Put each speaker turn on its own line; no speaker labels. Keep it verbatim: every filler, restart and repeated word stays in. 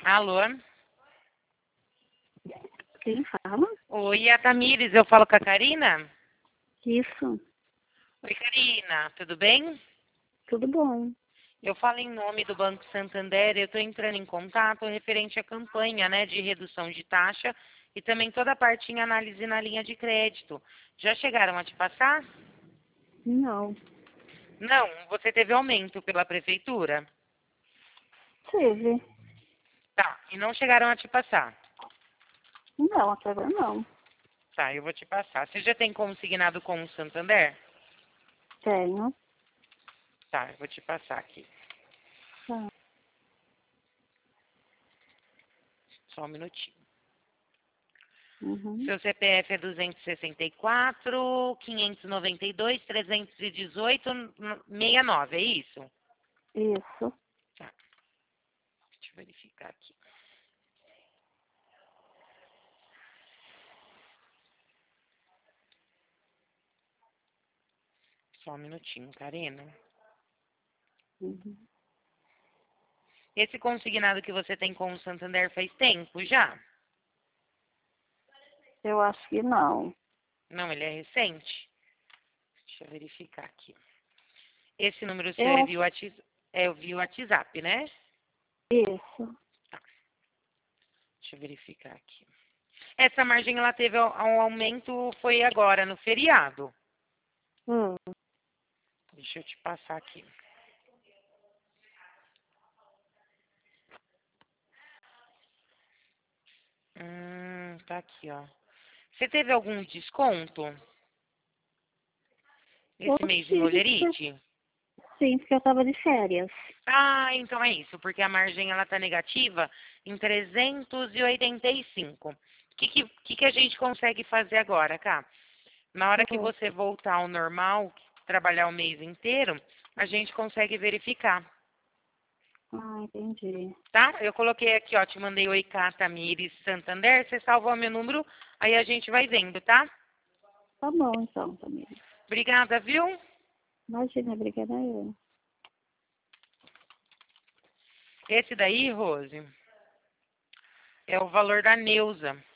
Alô?
Quem fala?
Oi, é a Tamires, eu falo com a Karina?
Isso.
Oi, Karina, tudo bem?
Tudo bom.
Eu falo em nome do Banco Santander, eu estou entrando em contato referente à campanha, né, de redução de taxa e também toda a parte em análise na linha de crédito. Já chegaram a te passar?
Não.
Não, você teve aumento pela prefeitura?
Teve.
Tá, e não chegaram a te passar?
Não, até agora não.
Tá, eu vou te passar. Você já tem consignado com o Santander?
Tenho.
Tá, eu vou te passar aqui.
Tá.
Só um minutinho.
Uhum.
Seu C P F é duzentos e sessenta e quatro, quinhentos e noventa e dois, trezentos e dezoito, sessenta e nove, é isso?
Isso.
Tá, deixa eu verificar aqui. Só um minutinho, Karina.
Uhum.
Esse consignado que você tem com o Santander faz tempo já?
Eu acho que não.
Não, ele é recente? Deixa eu verificar aqui. Esse número seu
Eu
é
acho
via WhatsApp, é via WhatsApp, né?
isso.
Tá, deixa eu verificar aqui. Essa margem ela teve um aumento, foi agora, no feriado.
Hum.
Deixa eu te passar aqui. Hum, tá aqui, ó. Você teve algum desconto
Eu
esse mês em
tive, por-
Olerite?
sim, porque eu tava de férias.
Ah, então é isso, porque a margem ela tá negativa em trezentos e oitenta e cinco. O que, que, que que a gente consegue fazer agora, cá? Na hora que
Hum.
você voltar ao normal, trabalhar o mês inteiro, a gente consegue verificar,
Ah, entendi.
tá? Eu coloquei aqui, ó, te mandei oi, Cá, Tamires, Santander, você salvou meu número, aí a gente vai vendo, tá?
Tá bom, então, Tamir.
Obrigada, viu?
Imagina, obrigada eu.
Esse daí, Rose, é o valor da Neuza.